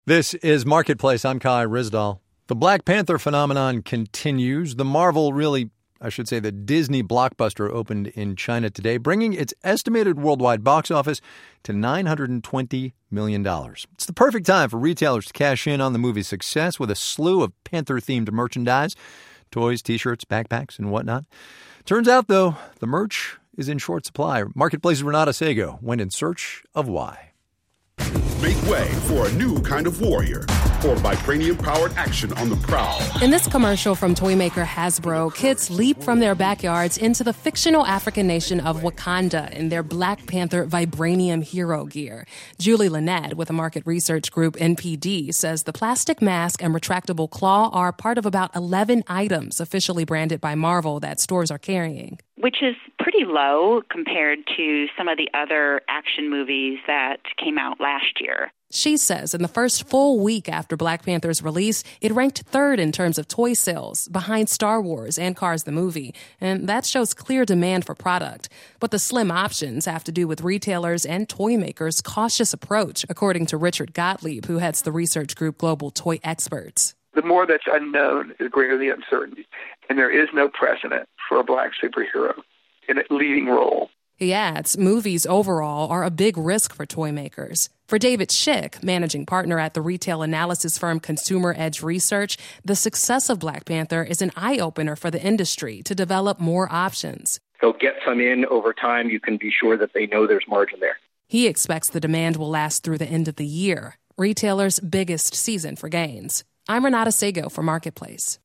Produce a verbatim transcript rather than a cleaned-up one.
This is Marketplace. I'm Kai Ryssdal. The Black Panther phenomenon continues. The Marvel, really, I should say the Disney blockbuster opened in China today, bringing its estimated worldwide box office to nine hundred twenty million dollars. It's the perfect time for retailers to cash in on the movie's success with a slew of Panther-themed merchandise, toys, T-shirts, backpacks, and whatnot. Turns out, though, the merch is in short supply. Marketplace's Renata Sego went in search of why. Make way for a new kind of warrior, or vibranium-powered action on the prowl. In this commercial from toymaker Hasbro, kids leap from their backyards into the fictional African nation of Wakanda in their Black Panther vibranium hero gear. Julie Lynette with the market research group N P D says the plastic mask and retractable claw are part of about eleven items officially branded by Marvel that stores are carrying. Which is pretty low compared to some of the other action movies that came out last year. She says in the first full week after Black Panther's release, it ranked third in terms of toy sales, behind Star Wars and Cars the movie, and that shows clear demand for product. But the slim options have to do with retailers and toy makers' cautious approach, according to Richard Gottlieb, who heads the research group Global Toy Experts. The more that's unknown, the greater the uncertainty, and there is no precedent for a black superhero in a leading role. He adds, movies overall are a big risk for toy makers. For David Schick, managing partner at the retail analysis firm Consumer Edge Research, the success of Black Panther is an eye-opener for the industry to develop more options. They'll get some in over time. You can be sure that they know there's margin there. He expects the demand will last through the end of the year, retailers' biggest season for gains. I'm Renata Sego for Marketplace.